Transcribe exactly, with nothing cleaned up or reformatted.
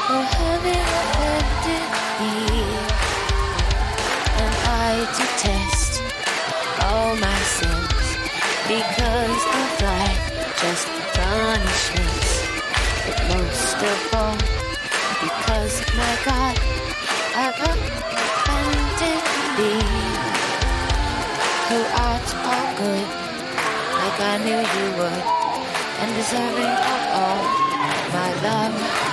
for having offended me. And I detest all my sins because of thy just punishments. But most of all, because my God, I've offended thee, who art all good, like I knew you would, and deserving of all my love.